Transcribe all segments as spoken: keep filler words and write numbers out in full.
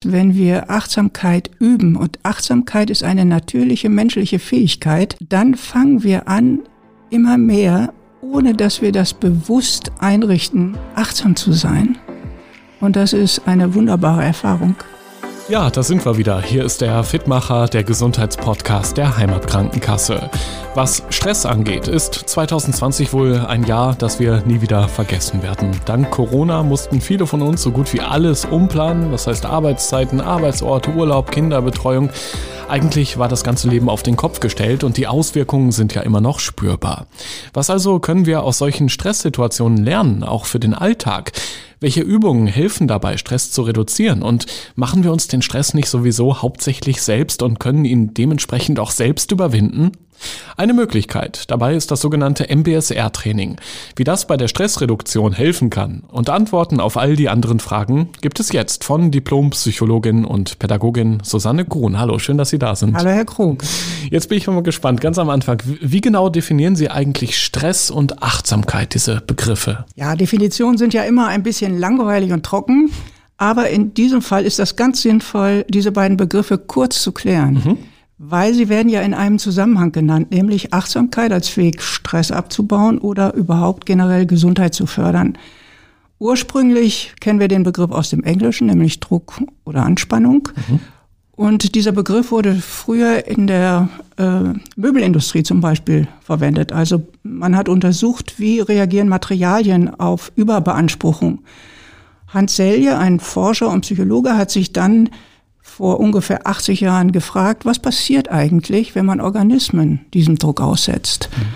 ist, wenn wir Achtsamkeit üben, und Achtsamkeit ist eine natürliche menschliche Fähigkeit, dann fangen wir an, immer mehr, ohne dass wir das bewusst einrichten, achtsam zu sein. Und das ist eine wunderbare Erfahrung. Ja, da sind wir wieder. Hier ist der Fitmacher, der Gesundheitspodcast der Heimatkrankenkasse. Was Stress angeht, ist zwanzig zwanzig wohl ein Jahr, das wir nie wieder vergessen werden. Dank Corona mussten viele von uns so gut wie alles umplanen. Das heißt Arbeitszeiten, Arbeitsorte, Urlaub, Kinderbetreuung. Eigentlich war das ganze Leben auf den Kopf gestellt und die Auswirkungen sind ja immer noch spürbar. Was also können wir aus solchen Stresssituationen lernen, auch für den Alltag? Welche Übungen helfen dabei, Stress zu reduzieren? Und machen wir uns den Stress nicht sowieso hauptsächlich selbst und können ihn dementsprechend auch selbst überwinden? Eine Möglichkeit dabei ist das sogenannte M B S R-Training. Wie das bei der Stressreduktion helfen kann und Antworten auf all die anderen Fragen gibt es jetzt von Diplompsychologin und Pädagogin Susanne Grun. Hallo, schön, dass Sie da sind. Hallo, Herr Krug. Jetzt bin ich mal gespannt, ganz am Anfang. Wie genau definieren Sie eigentlich Stress und Achtsamkeit, diese Begriffe? Ja, Definitionen sind ja immer ein bisschen langweilig und trocken, aber in diesem Fall ist das ganz sinnvoll, diese beiden Begriffe kurz zu klären. Mhm. Weil sie werden ja in einem Zusammenhang genannt, nämlich Achtsamkeit als Weg, Stress abzubauen oder überhaupt generell Gesundheit zu fördern. Ursprünglich kennen wir den Begriff aus dem Englischen, nämlich Druck oder Anspannung. Mhm. Und dieser Begriff wurde früher in der äh, Möbelindustrie zum Beispiel verwendet. Also man hat untersucht, wie reagieren Materialien auf Überbeanspruchung. Hans Selye, ein Forscher und Psychologe, hat sich dann vor ungefähr achtzig Jahren gefragt, was passiert eigentlich, wenn man Organismen diesem Druck aussetzt? Mhm.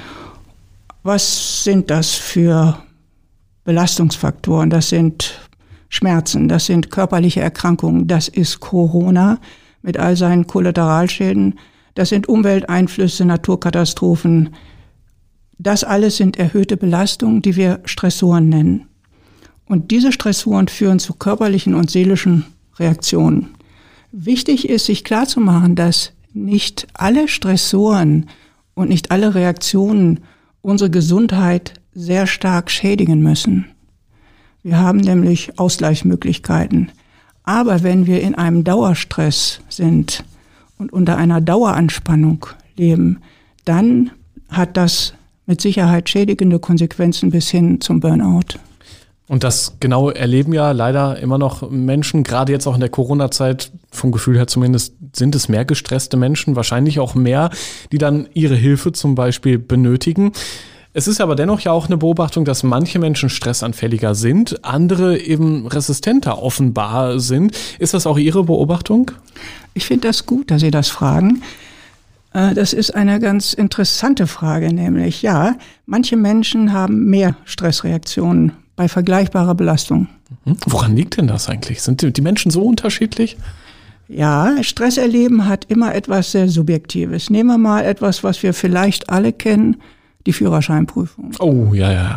Was sind das für Belastungsfaktoren? Das sind Schmerzen, das sind körperliche Erkrankungen, das ist Corona mit all seinen Kollateralschäden, das sind Umwelteinflüsse, Naturkatastrophen. Das alles sind erhöhte Belastungen, die wir Stressoren nennen. Und diese Stressoren führen zu körperlichen und seelischen Reaktionen. Wichtig ist, sich klarzumachen, dass nicht alle Stressoren und nicht alle Reaktionen unsere Gesundheit sehr stark schädigen müssen. Wir haben nämlich Ausgleichsmöglichkeiten. Aber wenn wir in einem Dauerstress sind und unter einer Daueranspannung leben, dann hat das mit Sicherheit schädigende Konsequenzen bis hin zum Burnout. Und das genau erleben ja leider immer noch Menschen, gerade jetzt auch in der Corona-Zeit, vom Gefühl her zumindest, sind es mehr gestresste Menschen, wahrscheinlich auch mehr, die dann ihre Hilfe zum Beispiel benötigen. Es ist aber dennoch ja auch eine Beobachtung, dass manche Menschen stressanfälliger sind, andere eben resistenter offenbar sind. Ist das auch Ihre Beobachtung? Ich finde das gut, dass Sie das fragen. Das ist eine ganz interessante Frage, nämlich ja, manche Menschen haben mehr Stressreaktionen bei vergleichbarer Belastung. Woran liegt denn das eigentlich? Sind die Menschen so unterschiedlich? Ja, Stress erleben hat immer etwas sehr Subjektives. Nehmen wir mal etwas, was wir vielleicht alle kennen, die Führerscheinprüfung. Oh, ja, ja.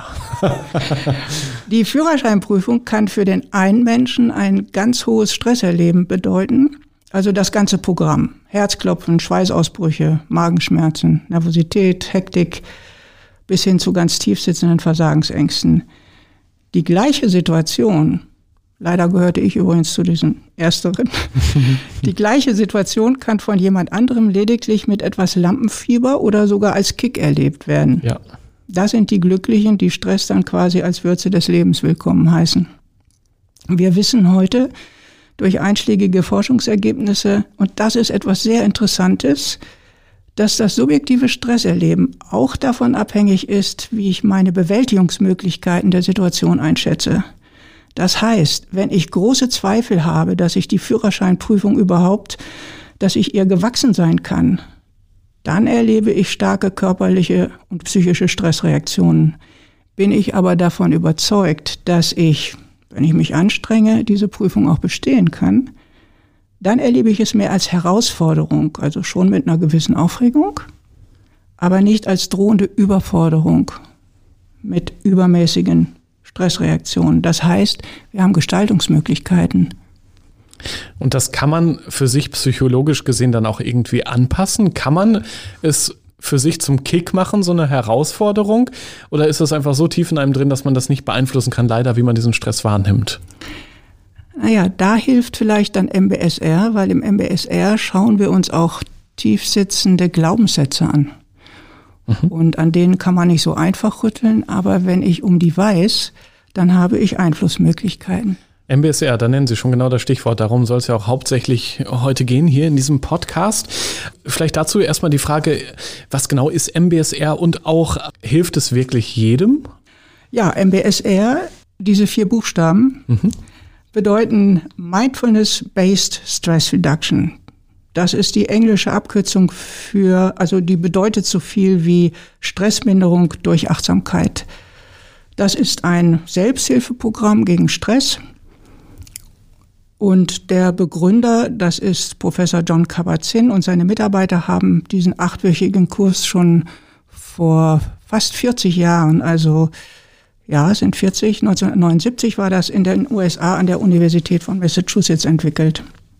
Die Führerscheinprüfung kann für den einen Menschen ein ganz hohes Stresserleben bedeuten. Also das ganze Programm. Herzklopfen, Schweißausbrüche, Magenschmerzen, Nervosität, Hektik, bis hin zu ganz tief sitzenden Versagensängsten. Die gleiche Situation, leider gehörte ich übrigens zu diesen Ersteren, die gleiche Situation kann von jemand anderem lediglich mit etwas Lampenfieber oder sogar als Kick erlebt werden. Ja. Das sind die Glücklichen, die Stress dann quasi als Würze des Lebens willkommen heißen. Wir wissen heute durch einschlägige Forschungsergebnisse, und das ist etwas sehr Interessantes, dass das subjektive Stresserleben auch davon abhängig ist, wie ich meine Bewältigungsmöglichkeiten der Situation einschätze. Das heißt, wenn ich große Zweifel habe, dass ich die Führerscheinprüfung überhaupt, dass ich ihr gewachsen sein kann, dann erlebe ich starke körperliche und psychische Stressreaktionen. Bin ich aber davon überzeugt, dass ich, wenn ich mich anstrenge, diese Prüfung auch bestehen kann, dann erlebe ich es mehr als Herausforderung, also schon mit einer gewissen Aufregung, aber nicht als drohende Überforderung mit übermäßigen Stressreaktionen. Das heißt, wir haben Gestaltungsmöglichkeiten. Und das kann man für sich psychologisch gesehen dann auch irgendwie anpassen? Kann man es für sich zum Kick machen, so eine Herausforderung? Oder ist das einfach so tief in einem drin, dass man das nicht beeinflussen kann, leider, wie man diesen Stress wahrnimmt? Naja, da hilft vielleicht dann M B S R, weil im M B S R schauen wir uns auch tiefsitzende Glaubenssätze an. Mhm. Und an denen kann man nicht so einfach rütteln, aber wenn ich um die weiß, dann habe ich Einflussmöglichkeiten. M B S R, da nennen Sie schon genau das Stichwort. Darum soll es ja auch hauptsächlich heute gehen hier in diesem Podcast. Vielleicht dazu erstmal die Frage, was genau ist M B S R und auch, hilft es wirklich jedem? Ja, M B S R, diese vier Buchstaben, mhm. bedeuten Mindfulness-Based Stress Reduction. Das ist die englische Abkürzung für, also die bedeutet so viel wie Stressminderung durch Achtsamkeit. Das ist ein Selbsthilfeprogramm gegen Stress. Und der Begründer, das ist Professor Jon Kabat-Zinn, und seine Mitarbeiter haben diesen achtwöchigen Kurs schon vor fast vierzig Jahren, also ja, es sind vierzig, neunzehnhundertneunundsiebzig war das in den U S A an der Universität von Massachusetts entwickelt.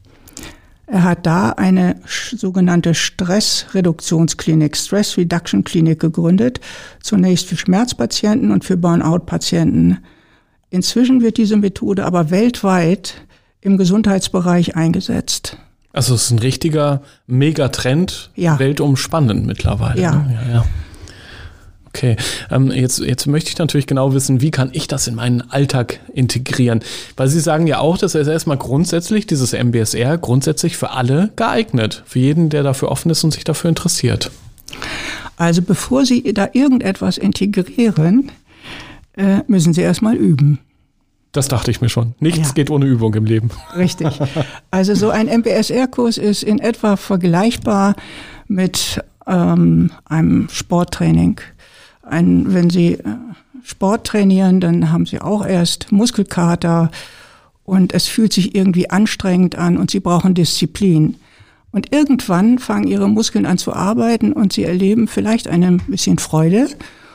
Er hat da eine sogenannte Stressreduktionsklinik, Stress Reduction Clinic gegründet, zunächst für Schmerzpatienten und für Burnout-Patienten. Inzwischen wird diese Methode aber weltweit im Gesundheitsbereich eingesetzt. Also es ist ein richtiger Megatrend, ja. weltumspannend mittlerweile. Ja. Ne? Ja, ja. Okay, ähm, jetzt, jetzt möchte ich natürlich genau wissen, wie kann ich das in meinen Alltag integrieren? Weil Sie sagen ja auch, dass es erstmal grundsätzlich, dieses M B S R, grundsätzlich für alle geeignet. Für jeden, der dafür offen ist und sich dafür interessiert. Also bevor Sie da irgendetwas integrieren, äh, müssen Sie erstmal üben. Das dachte ich mir schon. Nichts ja. geht ohne Übung im Leben. Richtig. Also so ein M B S R-Kurs ist in etwa vergleichbar mit ähm, einem Sporttraining. Ein, wenn Sie Sport trainieren, dann haben Sie auch erst Muskelkater und es fühlt sich irgendwie anstrengend an und Sie brauchen Disziplin. Und irgendwann fangen Ihre Muskeln an zu arbeiten und Sie erleben vielleicht ein bisschen Freude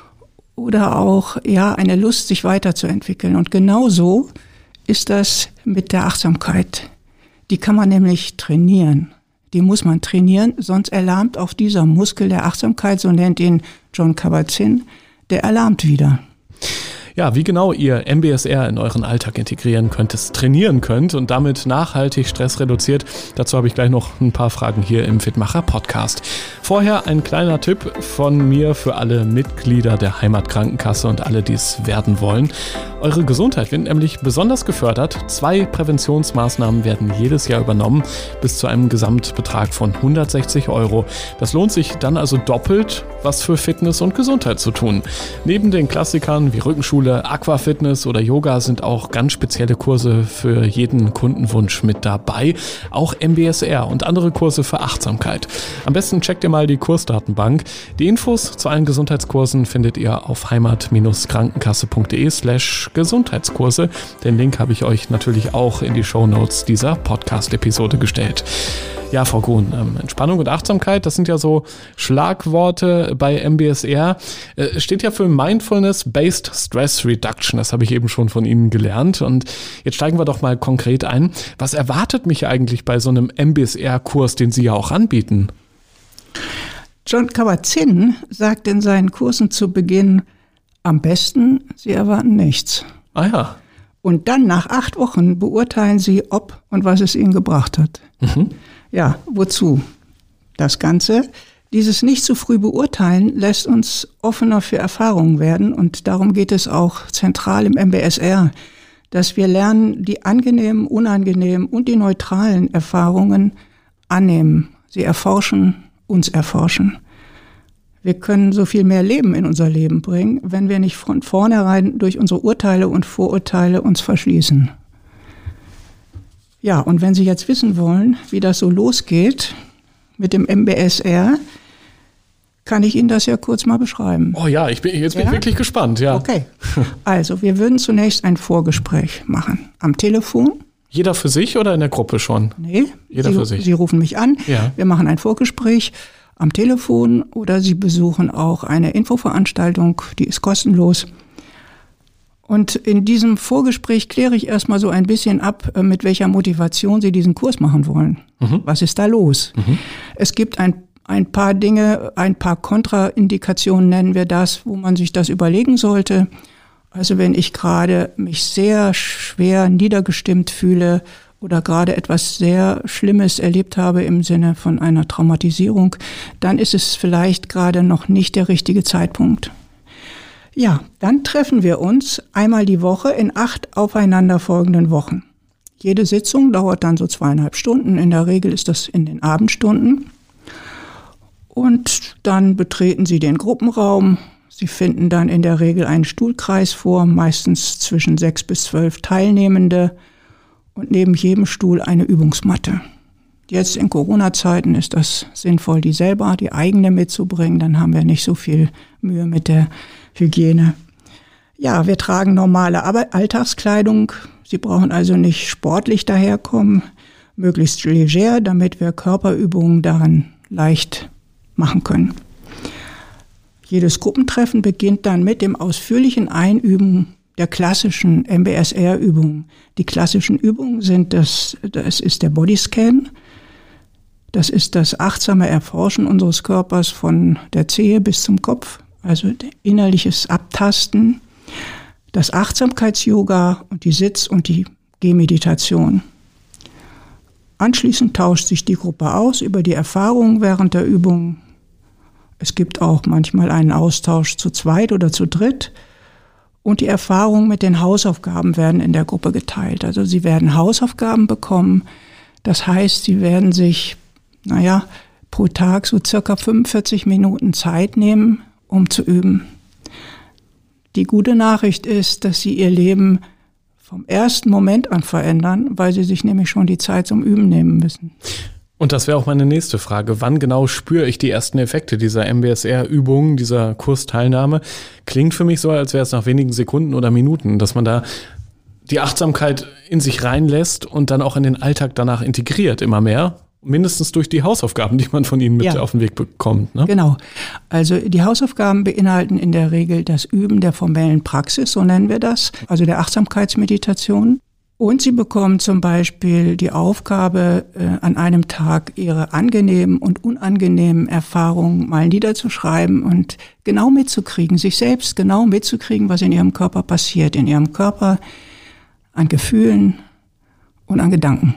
oder auch ja eine Lust, sich weiterzuentwickeln. Und genauso ist das mit der Achtsamkeit. Die kann man nämlich trainieren. Die muss man trainieren, sonst erlahmt auch dieser Muskel der Achtsamkeit, so nennt ihn Jon Kabat-Zinn, der erlahmt wieder. Ja, wie genau ihr M B S R in euren Alltag integrieren könnt, es trainieren könnt und damit nachhaltig Stress reduziert, dazu habe ich gleich noch ein paar Fragen hier im Fitmacher Podcast. Vorher ein kleiner Tipp von mir für alle Mitglieder der Heimatkrankenkasse und alle, die es werden wollen. Eure Gesundheit wird nämlich besonders gefördert. Zwei Präventionsmaßnahmen werden jedes Jahr übernommen, bis zu einem Gesamtbetrag von hundertsechzig Euro. Das lohnt sich dann also doppelt, was für Fitness und Gesundheit zu tun. Neben den Klassikern wie Rückenschule, Aquafitness oder Yoga sind auch ganz spezielle Kurse für jeden Kundenwunsch mit dabei. Auch M B S R und andere Kurse für Achtsamkeit. Am besten checkt ihr mal die Kursdatenbank. Die Infos zu allen Gesundheitskursen findet ihr auf heimat-krankenkasse.de slash Gesundheitskurse. Den Link habe ich euch natürlich auch in die Shownotes dieser Podcast-Episode gestellt. Ja, Frau Kuhn, ähm, Entspannung und Achtsamkeit, das sind ja so Schlagworte bei M B S R. Äh, steht ja für Mindfulness-Based Stress Reduction. Das habe ich eben schon von Ihnen gelernt. Und jetzt steigen wir doch mal konkret ein. Was erwartet mich eigentlich bei so einem M B S R-Kurs, den Sie ja auch anbieten? Jon Kabat-Zinn sagt in seinen Kursen zu Beginn, am besten, Sie erwarten nichts. Ah ja. Und dann nach acht Wochen beurteilen Sie, ob und was es Ihnen gebracht hat. Mhm. Ja, wozu? Das Ganze, dieses nicht zu früh beurteilen, lässt uns offener für Erfahrungen werden. Und darum geht es auch zentral im M B S R, dass wir lernen, die angenehmen, unangenehmen und die neutralen Erfahrungen annehmen. Sie erforschen, uns erforschen. Wir können so viel mehr Leben in unser Leben bringen, wenn wir nicht von vornherein durch unsere Urteile und Vorurteile uns verschließen. Ja, und wenn Sie jetzt wissen wollen, wie das so losgeht mit dem M B S R, kann ich Ihnen das ja kurz mal beschreiben. Oh ja, ich bin, jetzt bin ja? ich wirklich gespannt, ja. Okay, also wir würden zunächst ein Vorgespräch machen. Am Telefon. Jeder für sich oder in der Gruppe schon? Nee, jeder Sie, für sich. Sie rufen mich an, ja. Wir machen ein Vorgespräch am Telefon oder Sie besuchen auch eine Infoveranstaltung, die ist kostenlos. Und in diesem Vorgespräch kläre ich erstmal so ein bisschen ab, mit welcher Motivation Sie diesen Kurs machen wollen. Mhm. Was ist da los? Mhm. Es gibt ein, ein paar Dinge, ein paar Kontraindikationen nennen wir das, wo man sich das überlegen sollte. Also wenn ich gerade mich sehr schwer niedergestimmt fühle oder gerade etwas sehr Schlimmes erlebt habe im Sinne von einer Traumatisierung, dann ist es vielleicht gerade noch nicht der richtige Zeitpunkt. Ja, dann treffen wir uns einmal die Woche in acht aufeinanderfolgenden Wochen. Jede Sitzung dauert dann so zweieinhalb Stunden. In der Regel ist das in den Abendstunden. Und dann betreten Sie den Gruppenraum. Sie finden dann in der Regel einen Stuhlkreis vor, meistens zwischen sechs bis zwölf Teilnehmende und neben jedem Stuhl eine Übungsmatte. Jetzt in Corona-Zeiten ist das sinnvoll, die selber, die eigene mitzubringen. Dann haben wir nicht so viel Mühe mit der Hygiene. Ja, wir tragen normale Alltagskleidung. Sie brauchen also nicht sportlich daherkommen, möglichst leger, damit wir Körperübungen daran leicht machen können. Jedes Gruppentreffen beginnt dann mit dem ausführlichen Einüben der klassischen M B S R-Übungen. Die klassischen Übungen sind das, das ist der Bodyscan, das ist das achtsame Erforschen unseres Körpers von der Zehe bis zum Kopf, also innerliches Abtasten, das Achtsamkeits-Yoga und die Sitz- und die Gehmeditation. Anschließend tauscht sich die Gruppe aus über die Erfahrungen während der Übung. Es gibt auch manchmal einen Austausch zu zweit oder zu dritt. Und die Erfahrungen mit den Hausaufgaben werden in der Gruppe geteilt. Also sie werden Hausaufgaben bekommen. Das heißt, sie werden sich, naja, pro Tag so circa fünfundvierzig Minuten Zeit nehmen, um zu üben. Die gute Nachricht ist, dass sie ihr Leben vom ersten Moment an verändern, weil sie sich nämlich schon die Zeit zum Üben nehmen müssen. Und das wäre auch meine nächste Frage. Wann genau spüre ich die ersten Effekte dieser M B S R-Übungen, dieser Kursteilnahme? Klingt für mich so, als wäre es nach wenigen Sekunden oder Minuten, dass man da die Achtsamkeit in sich reinlässt und dann auch in den Alltag danach integriert, immer mehr. Mindestens durch die Hausaufgaben, die man von Ihnen mit ja. auf den Weg bekommt. Ne? Genau. Also die Hausaufgaben beinhalten in der Regel das Üben der formellen Praxis, so nennen wir das, also der Achtsamkeitsmeditation. Und Sie bekommen zum Beispiel die Aufgabe, äh, an einem Tag Ihre angenehmen und unangenehmen Erfahrungen mal niederzuschreiben und genau mitzukriegen, sich selbst genau mitzukriegen, was in Ihrem Körper passiert, in Ihrem Körper an Gefühlen und an Gedanken.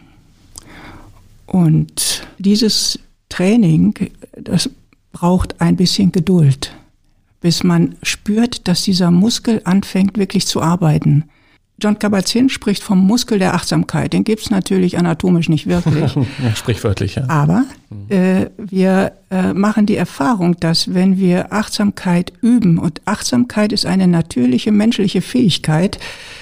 Und dieses Training, das braucht ein bisschen Geduld, bis man spürt, dass dieser Muskel anfängt wirklich zu arbeiten. Jon Kabat-Zinn spricht vom Muskel der Achtsamkeit. Den gibt's natürlich anatomisch nicht wirklich. Ja, sprichwörtlich, ja. Aber äh, wir äh, machen die Erfahrung, dass wenn wir Achtsamkeit üben, und Achtsamkeit ist eine natürliche menschliche Fähigkeit,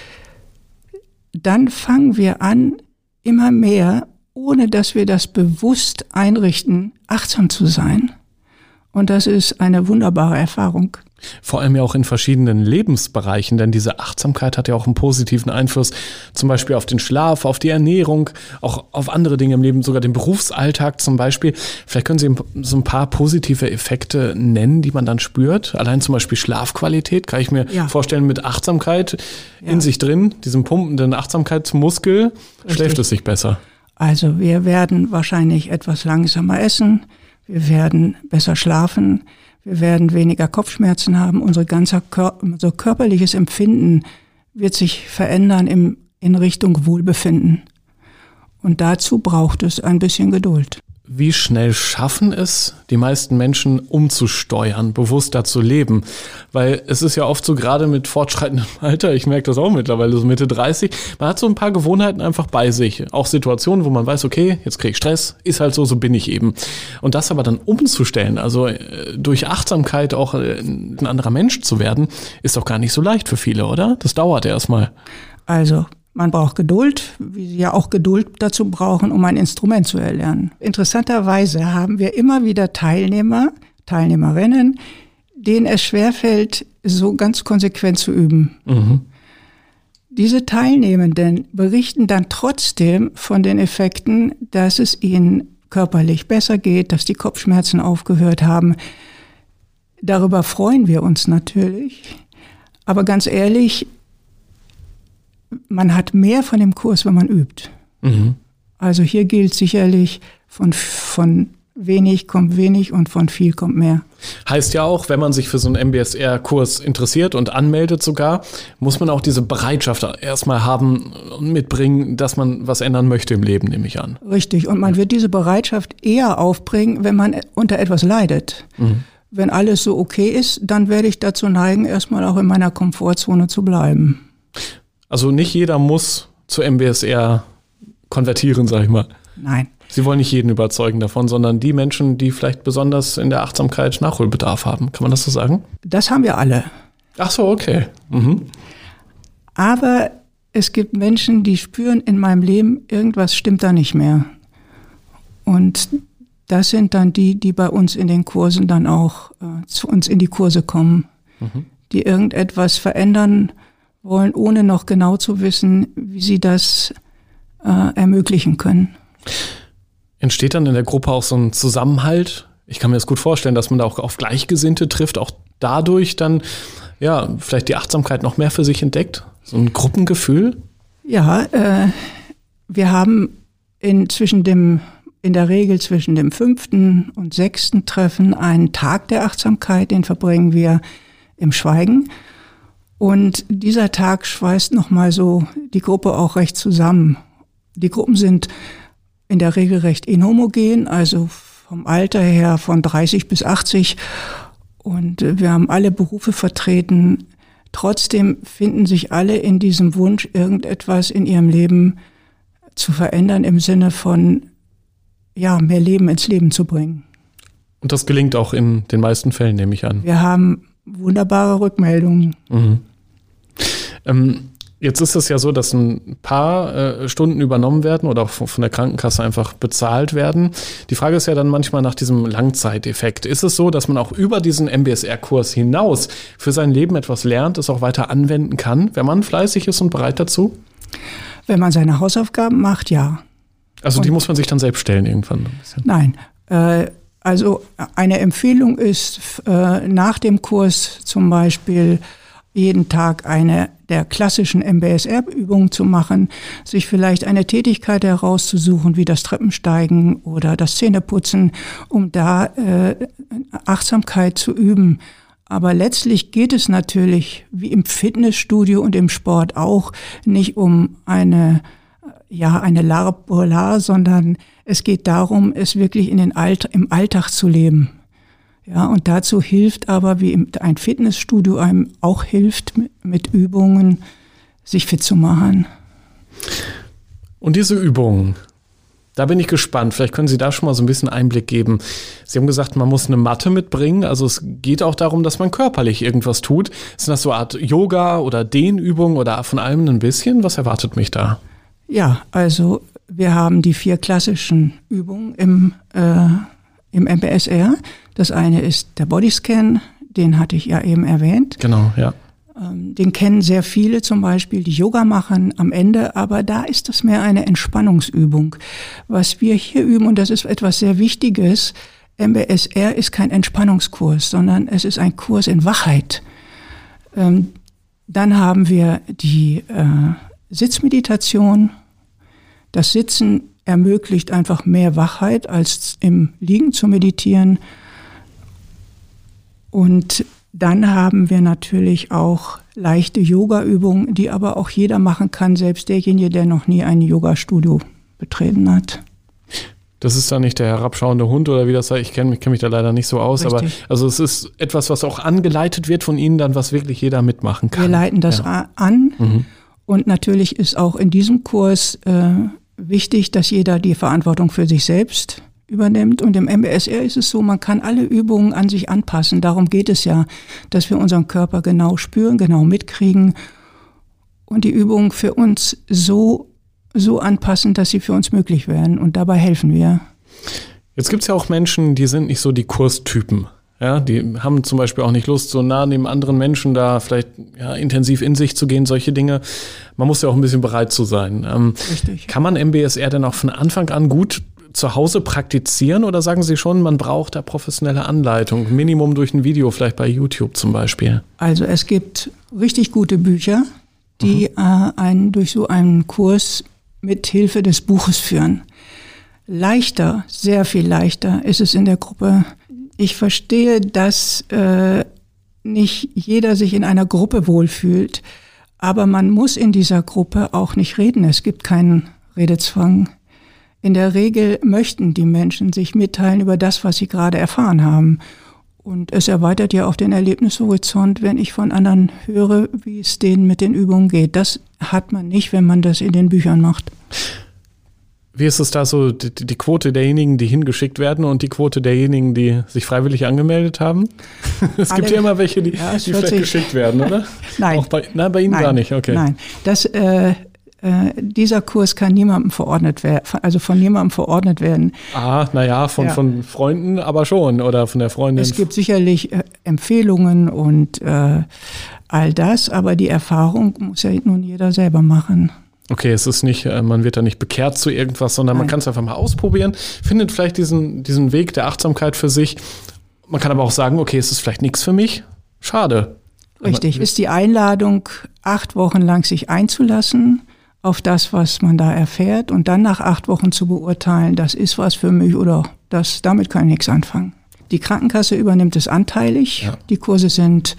dann fangen wir an, immer mehr, ohne dass wir das bewusst einrichten, achtsam zu sein. Und das ist eine wunderbare Erfahrung. Vor allem ja auch in verschiedenen Lebensbereichen, denn diese Achtsamkeit hat ja auch einen positiven Einfluss, zum Beispiel auf den Schlaf, auf die Ernährung, auch auf andere Dinge im Leben, sogar den Berufsalltag zum Beispiel. Vielleicht können Sie so ein paar positive Effekte nennen, die man dann spürt. Allein zum Beispiel Schlafqualität, kann ich mir ja. vorstellen, mit Achtsamkeit ja. in sich drin, diesem pumpenden Achtsamkeitsmuskel, Richtig. Schläft es sich besser. Also wir werden wahrscheinlich etwas langsamer essen, wir werden besser schlafen, wir werden weniger Kopfschmerzen haben, unser ganzer Kör- unser körperliches Empfinden wird sich verändern im, in Richtung Wohlbefinden. Und dazu braucht es ein bisschen Geduld. Wie schnell schaffen es die meisten Menschen umzusteuern, bewusster zu leben? Weil es ist ja oft so, gerade mit fortschreitendem Alter, ich merke das auch mittlerweile, so Mitte dreißig, man hat so ein paar Gewohnheiten einfach bei sich. Auch Situationen, wo man weiß, okay, jetzt kriege ich Stress, ist halt so, so bin ich eben. Und das aber dann umzustellen, also durch Achtsamkeit auch ein anderer Mensch zu werden, ist doch gar nicht so leicht für viele, oder? Das dauert erstmal. Also man braucht Geduld, wie Sie ja auch Geduld dazu brauchen, um ein Instrument zu erlernen. Interessanterweise haben wir immer wieder Teilnehmer, Teilnehmerinnen, denen es schwerfällt, so ganz konsequent zu üben. Mhm. Diese Teilnehmenden berichten dann trotzdem von den Effekten, dass es ihnen körperlich besser geht, dass die Kopfschmerzen aufgehört haben. Darüber freuen wir uns natürlich. Aber ganz ehrlich, man hat mehr von dem Kurs, wenn man übt. Mhm. Also hier gilt sicherlich von, von wenig kommt wenig und von viel kommt mehr. Heißt ja auch, wenn man sich für so einen M B S R-Kurs interessiert und anmeldet sogar, muss man auch diese Bereitschaft erstmal haben und mitbringen, dass man was ändern möchte im Leben, nehme ich an. Richtig. Und man wird diese Bereitschaft eher aufbringen, wenn man unter etwas leidet. Mhm. Wenn alles so okay ist, dann werde ich dazu neigen, erstmal auch in meiner Komfortzone zu bleiben. Also nicht jeder muss zu M B S R konvertieren, sag ich mal. Nein. Sie wollen nicht jeden überzeugen davon, sondern die Menschen, die vielleicht besonders in der Achtsamkeit Nachholbedarf haben. Kann man das so sagen? Das haben wir alle. Ach so, okay. Mhm. Aber es gibt Menschen, die spüren in meinem Leben, irgendwas stimmt da nicht mehr. Und das sind dann die, die bei uns in den Kursen dann auch äh, zu uns in die Kurse kommen, mhm. die irgendetwas verändern wollen, ohne noch genau zu wissen, wie sie das äh, ermöglichen können. Entsteht dann in der Gruppe auch so ein Zusammenhalt? Ich kann mir das gut vorstellen, dass man da auch auf Gleichgesinnte trifft, auch dadurch dann ja vielleicht die Achtsamkeit noch mehr für sich entdeckt? So ein Gruppengefühl? Ja, äh, wir haben in, zwischen dem, in der Regel zwischen dem fünften und sechsten Treffen einen Tag der Achtsamkeit, den verbringen wir im Schweigen. Und dieser Tag schweißt nochmal so die Gruppe auch recht zusammen. Die Gruppen sind in der Regel recht inhomogen, also vom Alter her von dreißig bis achtzig. Und wir haben alle Berufe vertreten. Trotzdem finden sich alle in diesem Wunsch, irgendetwas in ihrem Leben zu verändern, im Sinne von, ja, mehr Leben ins Leben zu bringen. Und das gelingt auch in den meisten Fällen, nehme ich an. Wir haben wunderbare Rückmeldungen. Mhm. Ähm, Jetzt ist es ja so, dass ein paar äh, Stunden übernommen werden oder auch von, von der Krankenkasse einfach bezahlt werden. Die Frage ist ja dann manchmal nach diesem Langzeiteffekt. Ist es so, dass man auch über diesen M B S R-Kurs hinaus für sein Leben etwas lernt, es auch weiter anwenden kann, wenn man fleißig ist und bereit dazu? Wenn man seine Hausaufgaben macht, ja. Also und die muss man sich dann selbst stellen irgendwann? Ein bisschen. Nein, äh, also eine Empfehlung ist, äh, nach dem Kurs zum Beispiel jeden Tag eine der klassischen M B S R-Übungen zu machen, sich vielleicht eine Tätigkeit herauszusuchen, wie das Treppensteigen oder das Zähneputzen, um da äh, Achtsamkeit zu üben. Aber letztlich geht es natürlich, wie im Fitnessstudio und im Sport auch, nicht um eine, ja, eine Larpolar, sondern es geht darum, es wirklich in den Alt- im Alltag zu leben. Ja, und dazu hilft aber, wie ein Fitnessstudio einem auch hilft, mit Übungen sich fit zu machen. Und diese Übungen, da bin ich gespannt. Vielleicht können Sie da schon mal so ein bisschen Einblick geben. Sie haben gesagt, man muss eine Matte mitbringen. Also es geht auch darum, dass man körperlich irgendwas tut. Ist das so eine Art Yoga oder Dehnübung oder von allem ein bisschen? Was erwartet mich da? Ja, also wir haben die vier klassischen Übungen im äh, im M B S R. Das eine ist der Bodyscan, den hatte ich ja eben erwähnt. Genau, ja. Ähm, den kennen sehr viele zum Beispiel, die Yoga machen am Ende, aber da ist es mehr eine Entspannungsübung. Was wir hier üben, und das ist etwas sehr Wichtiges, M B S R ist kein Entspannungskurs, sondern es ist ein Kurs in Wachheit. Ähm, dann haben wir die äh, Sitzmeditation. Das Sitzen ermöglicht einfach mehr Wachheit, als im Liegen zu meditieren. Und dann haben wir natürlich auch leichte Yoga-Übungen, die aber auch jeder machen kann, selbst derjenige, der noch nie ein Yoga-Studio betreten hat. Das ist dann nicht der herabschauende Hund oder wie das heißt, ich kenne mich, kenn mich da leider nicht so aus, Richtig. aber also es ist etwas, was auch angeleitet wird von Ihnen dann, was wirklich jeder mitmachen kann. Wir leiten das ja. an mhm. und natürlich ist auch in diesem Kurs äh, wichtig, dass jeder die Verantwortung für sich selbst übernimmt. Und im M B S R ist es so, man kann alle Übungen an sich anpassen. Darum geht es ja, dass wir unseren Körper genau spüren, genau mitkriegen und die Übungen für uns so, so anpassen, dass sie für uns möglich werden. Und dabei helfen wir. Jetzt gibt es ja auch Menschen, die sind nicht so die Kurstypen. Ja, die haben zum Beispiel auch nicht Lust, so nah neben anderen Menschen da vielleicht ja, intensiv in sich zu gehen, solche Dinge. Man muss ja auch ein bisschen bereit zu sein. Ähm, Richtig. Kann man M B S R denn auch von Anfang an gut zu Hause praktizieren oder sagen Sie schon, man braucht da professionelle Anleitung, Minimum durch ein Video, vielleicht bei YouTube zum Beispiel? Also es gibt richtig gute Bücher, die mhm. äh, einen durch so einen Kurs mit Hilfe des Buches führen. Leichter, sehr viel leichter ist es in der Gruppe. Ich verstehe, dass äh, nicht jeder sich in einer Gruppe wohlfühlt, aber man muss in dieser Gruppe auch nicht reden. Es gibt keinen Redezwang. In der Regel möchten die Menschen sich mitteilen über das, was sie gerade erfahren haben. Und es erweitert ja auch den Erlebnishorizont, wenn ich von anderen höre, wie es denen mit den Übungen geht. Das hat man nicht, wenn man das in den Büchern macht. Wie ist es da so, die, die Quote derjenigen, die hingeschickt werden und die Quote derjenigen, die sich freiwillig angemeldet haben? Es Alle, gibt ja immer welche, die, ja, die vielleicht geschickt werden, oder? Nein. Auch bei, nein, bei Ihnen nein, gar nicht, okay. Nein, das, äh, äh, dieser Kurs kann niemandem verordnet werden, also von niemandem verordnet werden. Ah, naja, von, ja. von Freunden aber schon oder von der Freundin. Es gibt sicherlich äh, Empfehlungen und äh, all das, aber die Erfahrung muss ja nun jeder selber machen. Okay, es ist nicht, man wird da nicht bekehrt zu irgendwas, sondern Nein. man kann es einfach mal ausprobieren, findet vielleicht diesen, diesen Weg der Achtsamkeit für sich. Man kann aber auch sagen, okay, es ist vielleicht nichts für mich. Schade. Richtig, ist die Einladung, acht Wochen lang sich einzulassen auf das, was man da erfährt und dann nach acht Wochen zu beurteilen, das ist was für mich oder das, damit kann ich nichts anfangen. Die Krankenkasse übernimmt es anteilig. Ja. Die Kurse sind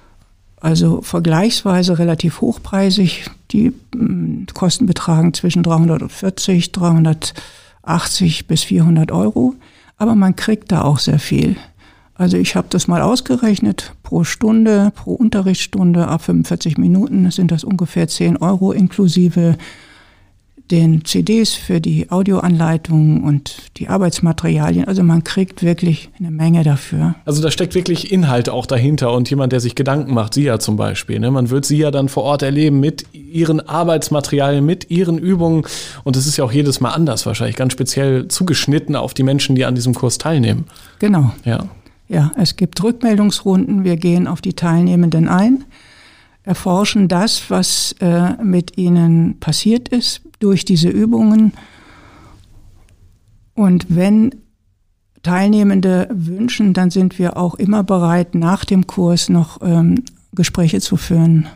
also vergleichsweise relativ hochpreisig. Die m, Kosten betragen zwischen dreihundertvierzig, dreihundertachtzig bis vierhundert Euro. Aber man kriegt da auch sehr viel. Also ich habe das mal ausgerechnet. Pro Stunde, pro Unterrichtsstunde ab fünfundvierzig Minuten sind das ungefähr zehn Euro inklusive den C Ds für die Audioanleitungen und die Arbeitsmaterialien. Also man kriegt wirklich eine Menge dafür. Also da steckt wirklich Inhalt auch dahinter und jemand, der sich Gedanken macht, Sie ja zum Beispiel. Ne? Man wird Sie ja dann vor Ort erleben mit Ihren Arbeitsmaterialien, mit Ihren Übungen. Und es ist ja auch jedes Mal anders wahrscheinlich, ganz speziell zugeschnitten auf die Menschen, die an diesem Kurs teilnehmen. Genau. Ja, ja, es gibt Rückmeldungsrunden. Wir gehen auf die Teilnehmenden ein, erforschen das, was äh, mit ihnen passiert ist durch diese Übungen. Und wenn Teilnehmende wünschen, dann sind wir auch immer bereit, nach dem Kurs noch ähm, Gespräche zu führen.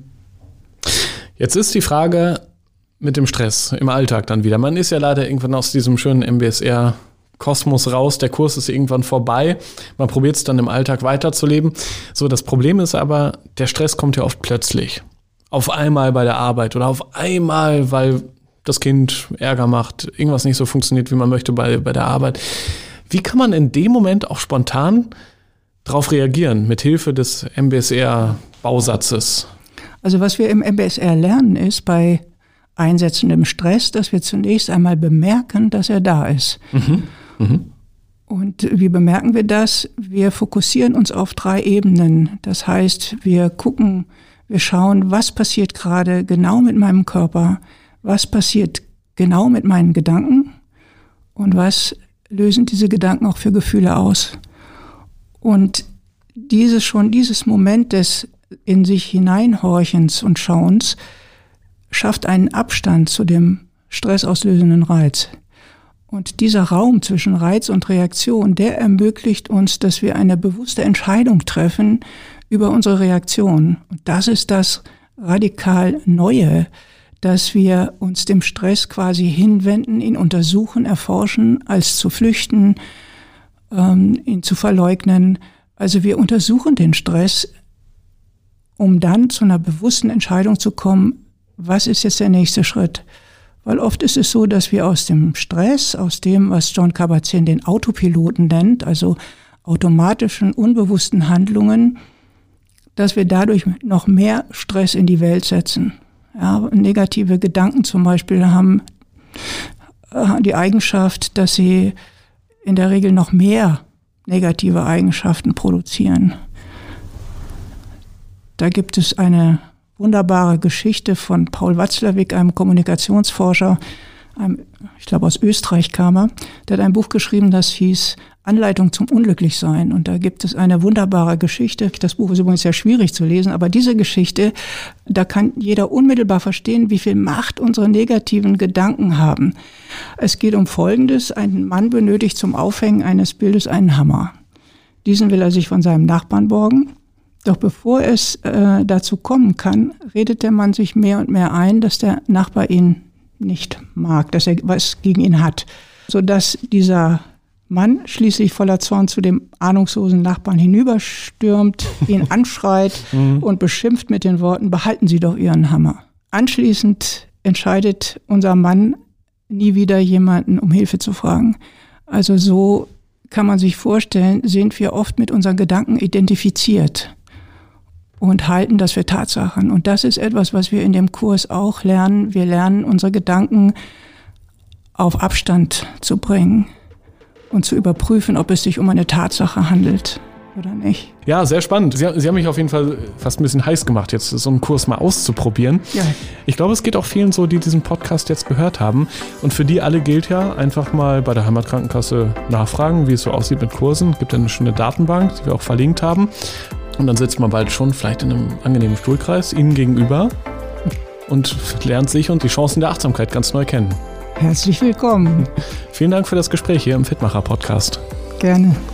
Jetzt ist die Frage mit dem Stress im Alltag dann wieder. Man ist ja leider irgendwann aus diesem schönen M B S R-Kosmos raus. Der Kurs ist irgendwann vorbei. Man probiert es dann im Alltag weiterzuleben. So, das Problem ist aber, der Stress kommt ja oft plötzlich. Auf einmal bei der Arbeit oder auf einmal, weil das Kind Ärger macht, irgendwas nicht so funktioniert, wie man möchte bei, bei der Arbeit. Wie kann man in dem Moment auch spontan darauf reagieren, mit Hilfe des M B S R-Bausatzes? Also was wir im M B S R lernen, ist bei einsetzendem Stress, dass wir zunächst einmal bemerken, dass er da ist. Mhm. Mhm. Und wie bemerken wir das? Wir fokussieren uns auf drei Ebenen. Das heißt, wir gucken, wir schauen, was passiert gerade genau mit meinem Körper, was passiert genau mit meinen Gedanken und was lösen diese Gedanken auch für Gefühle aus. Und dieses schon dieses Moment des in sich hineinhorchens und Schauens schafft einen Abstand zu dem stressauslösenden Reiz. Und dieser Raum zwischen Reiz und Reaktion, der ermöglicht uns, dass wir eine bewusste Entscheidung treffen über unsere Reaktion. Und das ist das radikal Neue, dass wir uns dem Stress quasi hinwenden, ihn untersuchen, erforschen, als zu flüchten, ähm, ihn zu verleugnen. Also wir untersuchen den Stress, um dann zu einer bewussten Entscheidung zu kommen, was ist jetzt der nächste Schritt? Weil oft ist es so, dass wir aus dem Stress, aus dem, was Jon Kabat-Zinn den Autopiloten nennt, also automatischen, unbewussten Handlungen, dass wir dadurch noch mehr Stress in die Welt setzen. Ja, negative Gedanken zum Beispiel haben die Eigenschaft, dass sie in der Regel noch mehr negative Eigenschaften produzieren. Da gibt es eine wunderbare Geschichte von Paul Watzlawick, einem Kommunikationsforscher, einem, ich glaube aus Österreich kam er. Der hat ein Buch geschrieben, das hieß Anleitung zum Unglücklichsein. Und da gibt es eine wunderbare Geschichte. Das Buch ist übrigens sehr schwierig zu lesen, aber diese Geschichte, da kann jeder unmittelbar verstehen, wie viel Macht unsere negativen Gedanken haben. Es geht um Folgendes. Ein Mann benötigt zum Aufhängen eines Bildes einen Hammer. Diesen will er sich von seinem Nachbarn borgen. Doch bevor es äh, dazu kommen kann, redet der Mann sich mehr und mehr ein, dass der Nachbar ihn nicht mag, dass er was gegen ihn hat. sodass dieser Mann schließlich voller Zorn zu dem ahnungslosen Nachbarn hinüberstürmt, ihn anschreit mhm. und beschimpft mit den Worten, behalten Sie doch Ihren Hammer. Anschließend entscheidet unser Mann, nie wieder jemanden um Hilfe zu fragen. Also so kann man sich vorstellen, sind wir oft mit unseren Gedanken identifiziert und halten das für Tatsachen. Und das ist etwas, was wir in dem Kurs auch lernen. Wir lernen, unsere Gedanken auf Abstand zu bringen und zu überprüfen, ob es sich um eine Tatsache handelt oder nicht. Ja, sehr spannend. Sie, Sie haben mich auf jeden Fall fast ein bisschen heiß gemacht, jetzt so einen Kurs mal auszuprobieren. Ja. Ich glaube, es geht auch vielen so, die diesen Podcast jetzt gehört haben. Und für die alle gilt ja, einfach mal bei der Heimatkrankenkasse nachfragen, wie es so aussieht mit Kursen. Es gibt ja eine schöne Datenbank, die wir auch verlinkt haben. Und dann sitzt man bald schon vielleicht in einem angenehmen Stuhlkreis Ihnen gegenüber und lernt sich und die Chancen der Achtsamkeit ganz neu kennen. Herzlich willkommen. Vielen Dank für das Gespräch hier im Fitmacher-Podcast. Gerne.